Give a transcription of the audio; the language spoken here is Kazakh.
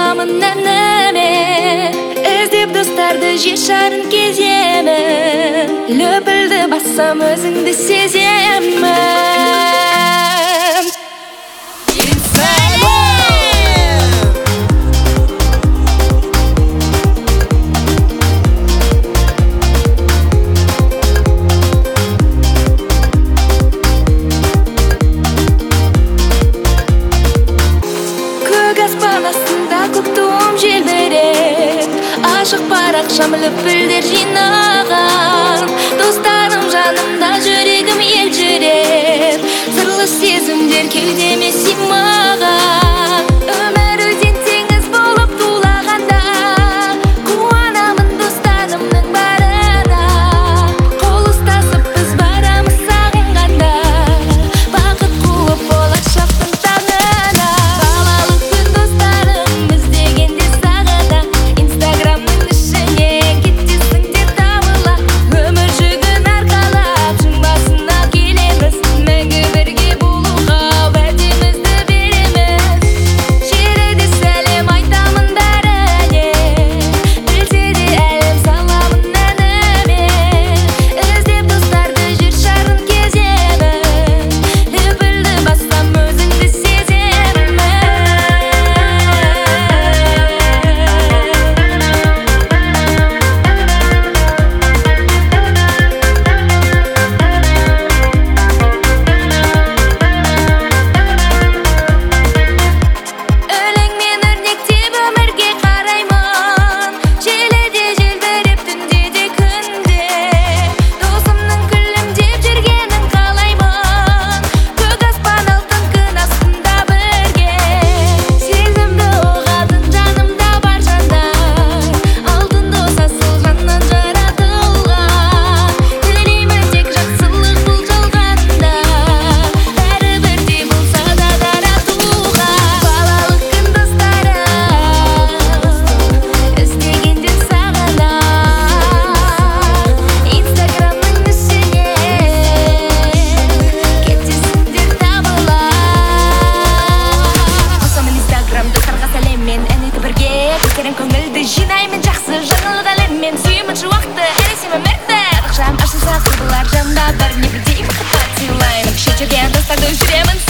саламын әніме. Іздеп достарды жер шарын кеземін, лөпілді бассам өзіңді сеземін. Ашық парақшам лүпілдер жинаған, достарым жанымда, жүрегім елжірер, сырлы сезімдер кеудеме сыймаған. Өмір өзен теңіз болып тулағанда, қуанамын достарымның барына. Қол ұстасып біз барамыз сағынғанда, бақыт қуып болашақтың таңына. Балалық күн достарым іздегенде сағына, инстаграмның ішіне кетесің деп табыла. Өмір жүгін арқалап шың басына келеміз, мәңгі бірге болуға уәдемізді береміз. Желіде сәлем айтамын бәріне, білсе де әлем саламын әніме. Іздеп достарды жер шарын кеземін, лүпілді бассам өзіңді сеземін. Өлеңмен өрнектеп өмірге қараймын, желіде желбіреп түнде де күнде. Досымның күлімдеп жүргенін қалаймын, көк аспан алтын күн астында бірге. Сезімді ұғатын жанымда бар жандар, алтын дос асыл жаннан жаратылған. Тілеймін тек жақсылық бұл жалғанда, бәрі бірдей болса да таратуға. Балалық күн достарым іздегенде сағына, инстаграмның ішіне кетесіңдер табыла. Қосамын инстаграм достарға сәлеммен, әнеті бірге көтерем көңілді, жинаймын жақсы жаңалық әлеммен. Сүйемін шуақты, әресемін мәртті, ақшам ашылса құрбылар жанымда, бәріне бірдей махаббат сыйлаймын. Кеше жүрген достарды өшіремін.